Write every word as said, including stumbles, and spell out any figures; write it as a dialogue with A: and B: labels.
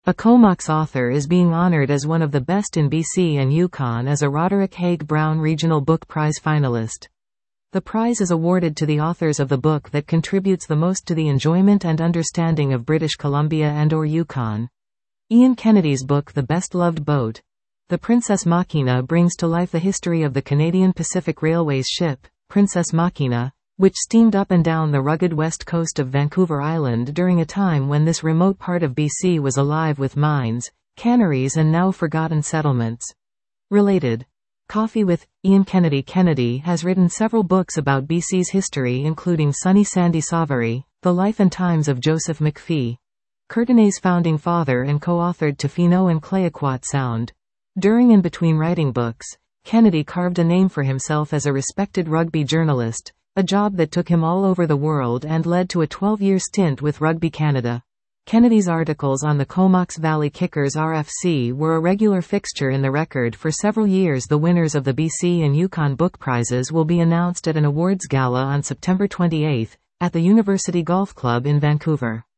A: A Comox author is being honored as one of the best in B C and Yukon as a Roderick Haig Brown Regional Book Prize finalist. The prize is awarded to the authors of the book that contributes the most to the enjoyment and understanding of British Columbia and or Yukon. Ian Kennedy's book The Best Loved Boat, The Princess Machina, brings to life the history of the Canadian Pacific Railway's ship, Princess Machina, which steamed up and down the rugged west coast of Vancouver Island during a time when this remote part of B C was alive with mines, canneries and now forgotten settlements. Related. Coffee with Ian Kennedy. Kennedy has written several books about B C's history, including Sunny Sandy Sauvary, The Life and Times of Joseph McPhee, Courtenay's founding father, and co-authored Tofino and Clayoquot Sound. During and between writing books, Kennedy carved a name for himself as a respected rugby journalist, a job that took him all over the world and led to a twelve-year stint with Rugby Canada. Kennedy's articles on the Comox Valley Kickers R F C were a regular fixture in the Record for several years. The winners of the B C and Yukon Book Prizes will be announced at an awards gala on September twenty-eighth, at the University Golf Club in Vancouver.